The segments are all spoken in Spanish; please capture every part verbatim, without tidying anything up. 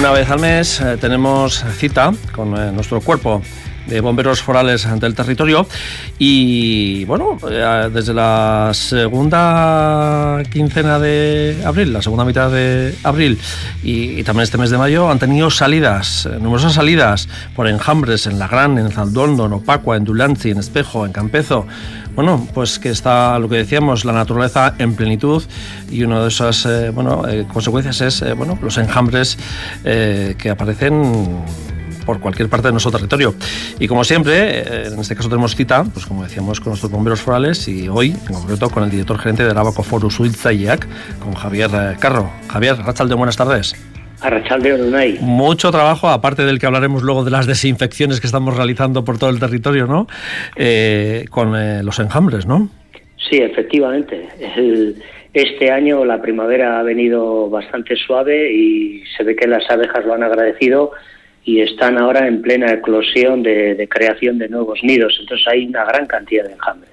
Una vez al mes eh, tenemos cita con eh, nuestro cuerpo de bomberos forales del territorio y bueno, eh, desde la segunda quincena de abril, la segunda mitad de abril y, y también este mes de mayo han tenido salidas, eh, numerosas salidas por enjambres en Lagrán, en Zalduondo, en Opacua, en Dulantzi, en Espejo, en Campezo. Bueno, pues que está lo que decíamos, la naturaleza en plenitud y una de esas eh, bueno, eh, consecuencias es eh, bueno, los enjambres eh, que aparecen por cualquier parte de nuestro territorio. Y como siempre, en este caso tenemos cita, pues como decíamos, con nuestros bomberos forales y hoy, en concreto, con el director gerente de Arabako Foru Suhiltzaileak, con Javier Carro. Javier, arratsaldeon, buenas tardes. Arratsaldeon, Unai. Mucho trabajo, aparte del que hablaremos luego de las desinfecciones que estamos realizando por todo el territorio, ¿no? Eh, con eh, los enjambres, ¿no? Sí, efectivamente. El, este año la primavera ha venido bastante suave y se ve que las abejas lo han agradecido y están ahora en plena eclosión de, de creación de nuevos nidos. Entonces hay una gran cantidad de enjambres.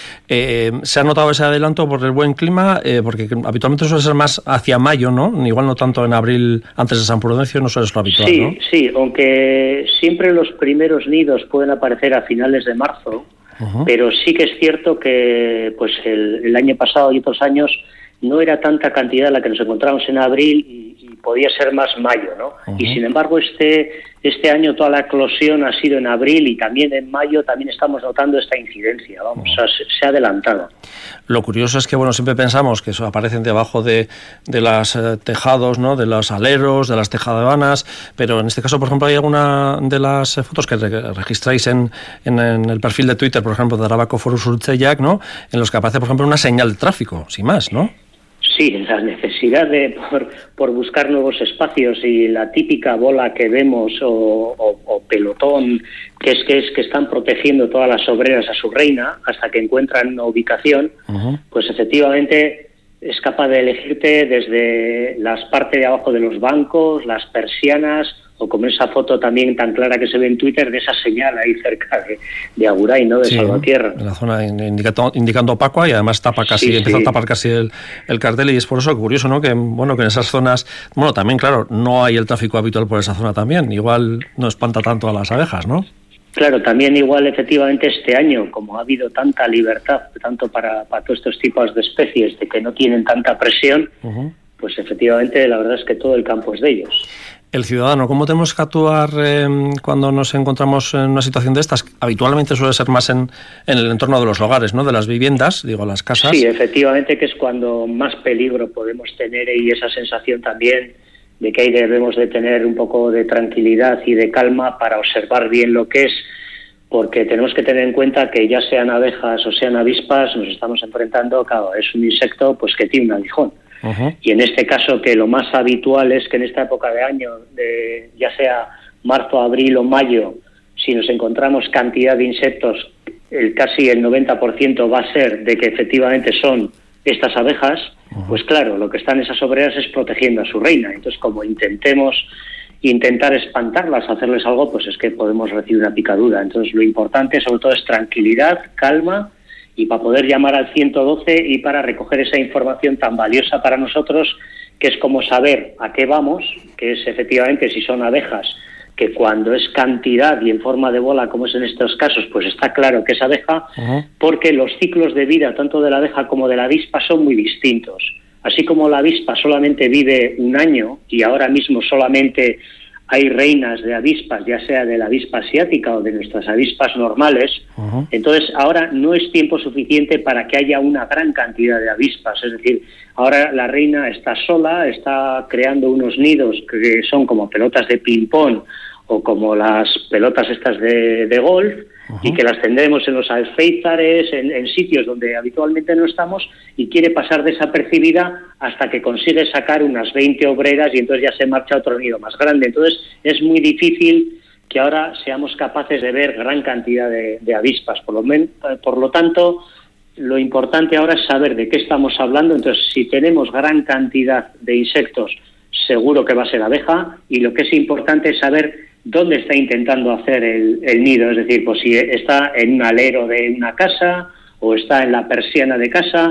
Eh, ¿Se ha notado ese adelanto por el buen clima? Eh, porque habitualmente suele ser más hacia mayo, ¿no? Igual no tanto en abril, antes de San Prudencio, no suele ser lo habitual, sí, ¿no? Sí, aunque siempre los primeros nidos pueden aparecer a finales de marzo, uh-huh. Pero sí que es cierto que pues el, el año pasado y otros años no era tanta cantidad la que nos encontramos en abril y, y podía ser más mayo, ¿no? Uh-huh. Y sin embargo este este año toda la eclosión ha sido en abril y también en mayo también estamos notando esta incidencia, vamos, uh-huh. O sea, se, se ha adelantado. Lo curioso es que, bueno, siempre pensamos que eso aparecen debajo de, de los eh, tejados, ¿no? De los aleros, de las tejabanas, pero en este caso, por ejemplo, hay alguna de las eh, fotos que re- registráis en, en, en el perfil de Twitter, por ejemplo, de Arabako Foru Suhiltzaileak, ¿no? En los que aparece, por ejemplo, una señal de tráfico, sin más, ¿no? Sí, la necesidad de por, por buscar nuevos espacios y la típica bola que vemos o, o, o pelotón que es que es que están protegiendo todas las obreras a su reina hasta que encuentran una ubicación, uh-huh. Pues efectivamente es capaz de elegirte desde las partes de abajo de los bancos, las persianas o como esa foto también tan clara que se ve en Twitter de esa señal ahí cerca de, de Agurain, ¿no? De sí, Salvatierra. En la zona indicando, indicando Opacua y además tapa casi, sí, empieza sí. a tapar casi el, el cartel y es por eso curioso, ¿no? Que bueno, que en esas zonas, bueno, también claro, no hay el tráfico habitual por esa zona también, igual no espanta tanto a las abejas, ¿no? Claro, también igual efectivamente este año, como ha habido tanta libertad, tanto para, para todos estos tipos de especies, de que no tienen tanta presión, uh-huh. Pues efectivamente la verdad es que todo el campo es de ellos. El ciudadano, ¿cómo tenemos que actuar eh, cuando nos encontramos en una situación de estas? Habitualmente suele ser más en, en el entorno de los hogares, ¿no? De las viviendas, digo, las casas. Sí, efectivamente, que es cuando más peligro podemos tener y esa sensación también de que ahí debemos de tener un poco de tranquilidad y de calma para observar bien lo que es, porque tenemos que tener en cuenta que ya sean abejas o sean avispas, nos estamos enfrentando, claro, es un insecto pues que tiene un aguijón. Uh-huh. Y en este caso que lo más habitual es que en esta época de año, de, ya sea marzo, abril o mayo, si nos encontramos cantidad de insectos, el casi el noventa por ciento va a ser de que efectivamente son estas abejas, uh-huh. Pues claro, lo que están esas obreras es protegiendo a su reina. Entonces, como intentemos intentar espantarlas, hacerles algo, pues es que podemos recibir una picadura. Entonces, lo importante sobre todo es tranquilidad, calma, y para poder llamar al ciento doce y para recoger esa información tan valiosa para nosotros, que es como saber a qué vamos, que es efectivamente si son abejas, que cuando es cantidad y en forma de bola, como es en estos casos, pues está claro que es abeja, uh-huh. Porque los ciclos de vida, tanto de la abeja como de la avispa, son muy distintos. Así como la avispa solamente vive un año y ahora mismo solamente hay reinas de avispas, ya sea de la avispa asiática o de nuestras avispas normales, uh-huh. Entonces ahora no es tiempo suficiente para que haya una gran cantidad de avispas, es decir, ahora la reina está sola, está creando unos nidos que son como pelotas de ping-pong o como las pelotas estas de, de golf, uh-huh. Y que las tendremos en los alféizares, en, en sitios donde habitualmente no estamos, y quiere pasar desapercibida hasta que consigue sacar unas veinte obreras y entonces ya se marcha a otro nido más grande. Entonces es muy difícil que ahora seamos capaces de ver gran cantidad de, de avispas. Por lo, men, por lo tanto, lo importante ahora es saber de qué estamos hablando. Entonces, si tenemos gran cantidad de insectos, seguro que va a ser abeja, y lo que es importante es saber dónde está intentando hacer el, el nido, es decir, pues si está en un alero de una casa, o está en la persiana de casa,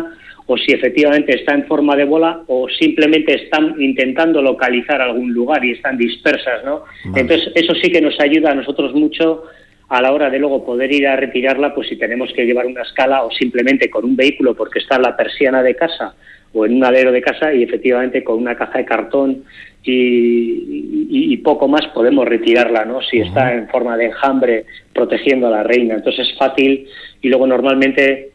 o si efectivamente está en forma de bola o simplemente están intentando localizar algún lugar y están dispersas, ¿no? Vale. Entonces eso sí que nos ayuda a nosotros mucho a la hora de luego poder ir a retirarla, pues si tenemos que llevar una escala o simplemente con un vehículo porque está en la persiana de casa o en un alero de casa y efectivamente con una caja de cartón y, y, y poco más podemos retirarla, ¿no? Si uh-huh. está en forma de enjambre protegiendo a la reina. Entonces es fácil y luego normalmente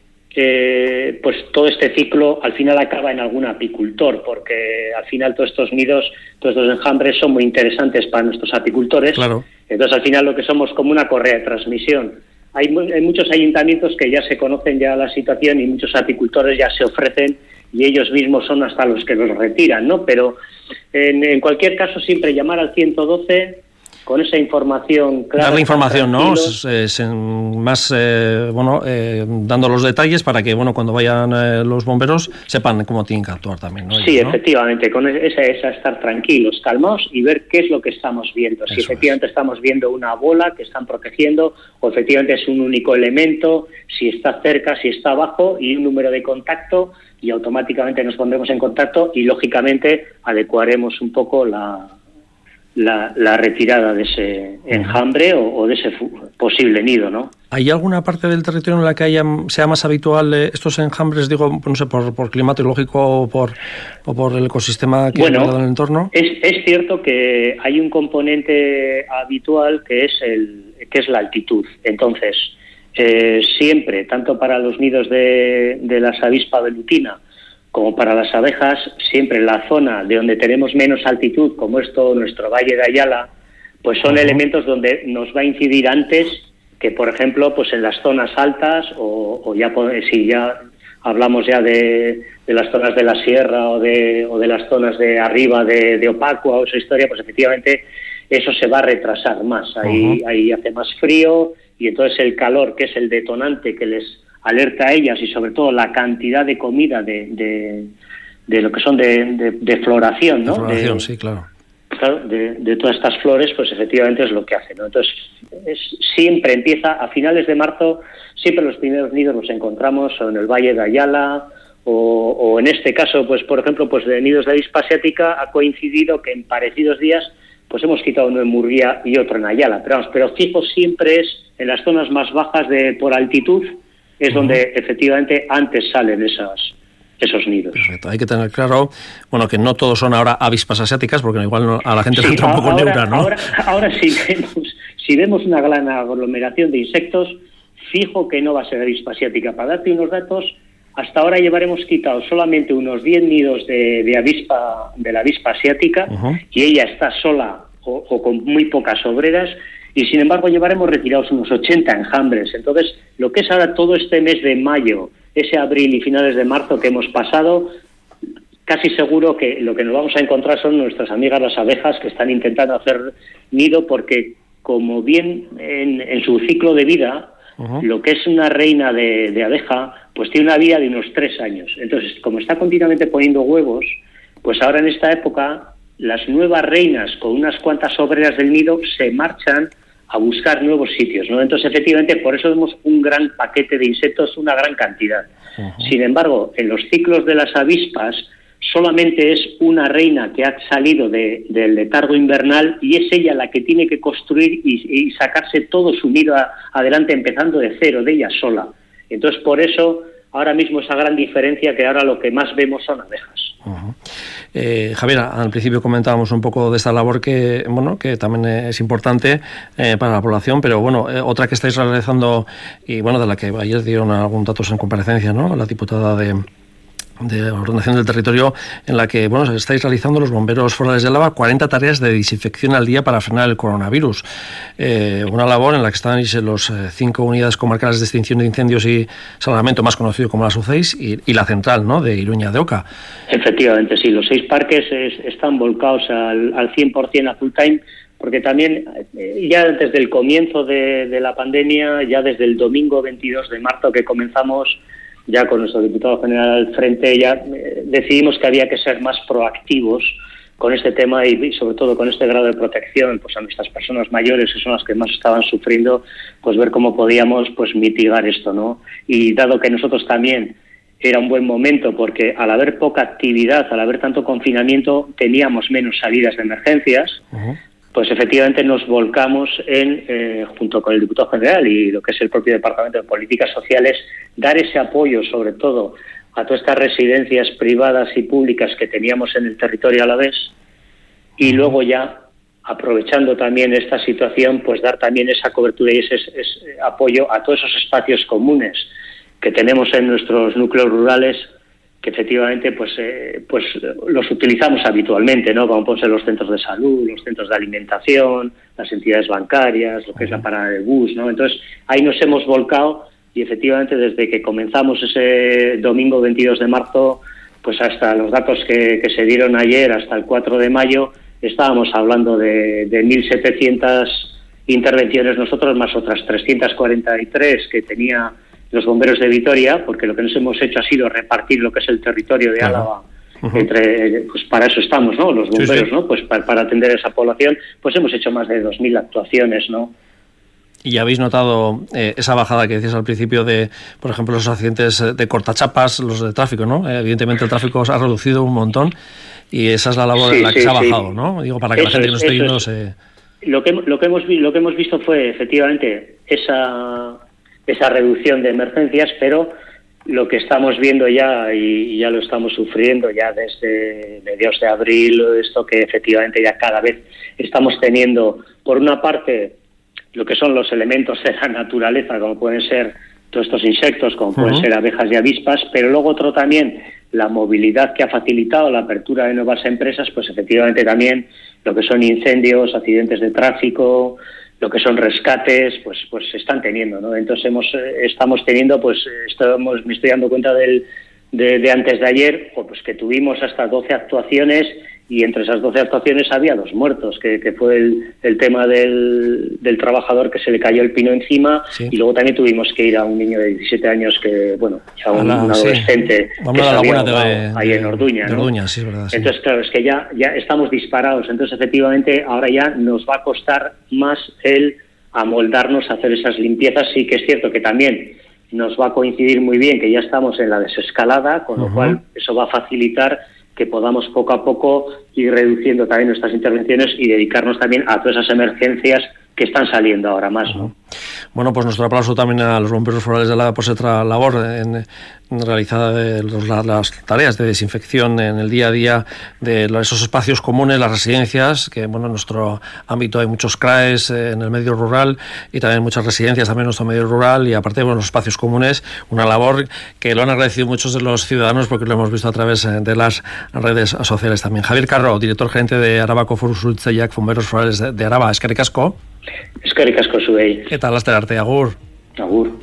eh, pues todo este ciclo al final acaba en algún apicultor, porque al final todos estos nidos, todos estos enjambres son muy interesantes para nuestros apicultores. Claro. Entonces al final lo que somos como una correa de transmisión. Hay, hay muchos ayuntamientos que ya se conocen ya la situación y muchos apicultores ya se ofrecen y ellos mismos son hasta los que los retiran, ¿no? Pero en, en cualquier caso siempre llamar al ciento doce con esa información clara. Dar la información, ¿no? Es, es, más, eh, bueno, eh, dando los detalles para que, bueno, cuando vayan eh, los bomberos sepan cómo tienen que actuar también, ¿no? Sí, ellos, ¿no? Efectivamente, con esa, esa estar tranquilos, calmados y ver qué es lo que estamos viendo. Si Eso efectivamente es. estamos viendo una bola que están protegiendo o efectivamente es un único elemento, si está cerca, si está abajo y un número de contacto y automáticamente nos pondremos en contacto y lógicamente adecuaremos un poco la... La, la retirada de ese enjambre o, o de ese posible nido, ¿no? ¿Hay alguna parte del territorio en la que haya, sea más habitual eh, estos enjambres, digo, no sé, por, por climatológico o por, o por el ecosistema que bueno, hay en el entorno? Es, es cierto que hay un componente habitual que es el que es la altitud. Entonces, eh, siempre, tanto para los nidos de, de las avispa velutina como para las abejas, siempre en la zona de donde tenemos menos altitud, como es todo nuestro Valle de Ayala, pues son uh-huh. elementos donde nos va a incidir antes que, por ejemplo, pues en las zonas altas o, o ya si ya hablamos ya de, de las zonas de la sierra o de, o de las zonas de arriba de, de Opacua o esa historia, pues efectivamente eso se va a retrasar más. Ahí, uh-huh. ahí hace más frío y entonces el calor, que es el detonante que les alerta a ellas y sobre todo la cantidad de comida de, de, de lo que son de, de, de floración, ¿no? De floración, de, sí, claro. Claro, de, de todas estas flores, pues efectivamente es lo que hace, ¿no? Entonces, es, siempre empieza, a finales de marzo, siempre los primeros nidos los encontramos o en el Valle de Ayala o, o en este caso, pues por ejemplo, pues de nidos de avispa asiática ha coincidido que en parecidos días pues hemos quitado uno en Murguía y otro en Ayala, pero vamos, pero fijo siempre es en las zonas más bajas de por altitud, es uh-huh. donde efectivamente antes salen esas, esos nidos. Perfecto. Hay que tener claro, bueno, que no todos son ahora avispas asiáticas, porque igual no, a la gente sí, le entra un poco ahora, neura, ¿no? Ahora, ahora si, vemos, si vemos una gran aglomeración de insectos, fijo que no va a ser avispa asiática. Para darte unos datos, hasta ahora llevaremos quitado solamente unos diez nidos de, de avispa de la avispa asiática uh-huh. y ella está sola o, o con muy pocas obreras. Y sin embargo llevaremos retirados unos ochenta enjambres. Entonces, lo que es ahora todo este mes de mayo, ese abril y finales de marzo que hemos pasado, casi seguro que lo que nos vamos a encontrar son nuestras amigas las abejas que están intentando hacer nido porque, como bien en, en su ciclo de vida, uh-huh. lo que es una reina de, de abeja, pues tiene una vida de unos tres años. Entonces, como está continuamente poniendo huevos, pues ahora en esta época las nuevas reinas con unas cuantas obreras del nido se marchan a buscar nuevos sitios, ¿no? Entonces, efectivamente, por eso vemos un gran paquete de insectos, una gran cantidad. Uh-huh. Sin embargo, en los ciclos de las avispas, solamente es una reina que ha salido de, del letargo invernal y es ella la que tiene que construir y, y sacarse todo su nido a, adelante, empezando de cero, de ella sola. Entonces, por eso, ahora mismo esa gran diferencia que ahora lo que más vemos son abejas. Uh-huh. Eh, Javier, al principio comentábamos un poco de esta labor que, bueno, que también es importante eh, para la población, pero bueno, eh, otra que estáis realizando y bueno, de la que ayer dieron algunos datos en comparecencia, ¿no? La diputada de de ordenación del territorio, en la que bueno estáis realizando los bomberos forales de Álava cuarenta tareas de desinfección al día para frenar el coronavirus. Eh, una labor en la que estáis en los eh, cinco unidades comarcales de extinción de incendios y salvamento, más conocido como las U C E I S, y, y la central, ¿no?, de Iruña de Oca. Efectivamente, sí, los seis parques es, están volcados al, al cien por ciento a full time, porque también eh, ya desde el comienzo de, de la pandemia, ya desde el domingo veintidós de marzo que comenzamos, ya con nuestro diputado general al frente, ya eh, decidimos que había que ser más proactivos con este tema y, y sobre todo con este grado de protección pues a nuestras personas mayores, que son las que más estaban sufriendo, pues ver cómo podíamos pues mitigar esto, ¿no? Y dado que nosotros también era un buen momento porque al haber poca actividad, al haber tanto confinamiento, teníamos menos salidas de emergencias. Uh-huh. Pues efectivamente nos volcamos en, eh, junto con el diputado general y lo que es el propio Departamento de Políticas Sociales, dar ese apoyo sobre todo a todas estas residencias privadas y públicas que teníamos en el territorio alavés, y luego ya, aprovechando también esta situación, pues dar también esa cobertura y ese, ese apoyo a todos esos espacios comunes que tenemos en nuestros núcleos rurales, que efectivamente pues eh, pues los utilizamos habitualmente, ¿no? Como pueden ser los centros de salud, los centros de alimentación, las entidades bancarias, lo que es la parada de bus, ¿no? Entonces, ahí nos hemos volcado y efectivamente desde que comenzamos ese domingo veintidós de marzo, pues hasta los datos que, que se dieron ayer, hasta el cuatro de mayo, estábamos hablando de, de mil setecientas intervenciones nosotros, más otras trescientas cuarenta y tres que tenía los bomberos de Vitoria, porque lo que nos hemos hecho ha sido repartir lo que es el territorio de claro. Álava. Uh-huh. Entre, pues para eso estamos, ¿no? Los bomberos, sí, sí. ¿no? Pues para, para atender a esa población, pues hemos hecho más de dos mil actuaciones, ¿no? ¿Y habéis notado eh, esa bajada que decías al principio de, por ejemplo, los accidentes de cortachapas, los de tráfico, ¿no? Eh, evidentemente el tráfico se ha reducido un montón y esa es la labor sí, en la que sí, se ha bajado, sí. ¿no? Digo, para que eso la gente es, que nos esté viendo se... Lo que, lo, que hemos, lo que hemos visto fue efectivamente esa... esa reducción de emergencias, pero lo que estamos viendo ya, y ya lo estamos sufriendo ya desde mediados de abril, esto que efectivamente ya cada vez estamos teniendo, por una parte, lo que son los elementos de la naturaleza, como pueden ser todos estos insectos, como pueden uh-huh. ser abejas y avispas, pero luego otro también, la movilidad que ha facilitado la apertura de nuevas empresas, pues efectivamente también lo que son incendios, accidentes de tráfico, lo que son rescates, pues pues se están teniendo, ¿no? Entonces hemos eh, estamos teniendo, pues estamos, me estoy dando cuenta del de, de antes de ayer, pues que tuvimos hasta doce actuaciones y entre esas doce actuaciones había dos muertos, que, que fue el, el tema del, del trabajador que se le cayó el pino encima, sí. Y luego también tuvimos que ir a un niño de diecisiete años que, bueno, ya un, un adolescente sí. que se había ahogado de, ahí en Orduña, de ¿no? Orduña, sí, es verdad, sí. Entonces, claro, es que ya, ya estamos disparados, entonces efectivamente ahora ya nos va a costar más el amoldarnos a hacer esas limpiezas. Sí que es cierto que también nos va a coincidir muy bien que ya estamos en la desescalada, con uh-huh. lo cual eso va a facilitar que podamos poco a poco ir reduciendo también nuestras intervenciones y dedicarnos también a todas esas emergencias que están saliendo ahora más, ¿no? Bueno, pues nuestro aplauso también a los bomberos forales de Álava por esa labor en, en realizada de los, las tareas de desinfección en el día a día de esos espacios comunes, las residencias, que bueno, en nuestro ámbito hay muchos C R A Es en el medio rural y también muchas residencias también en nuestro medio rural, y aparte de bueno, los espacios comunes, una labor que lo han agradecido muchos de los ciudadanos porque lo hemos visto a través de las redes sociales también. Javier Carro, director gerente de Arabako Foru Zultzaileak, bomberos forales de, de Araba. Eskerrik asko. Eskerrik asko zuei. Eta laster arte, agur. Agur.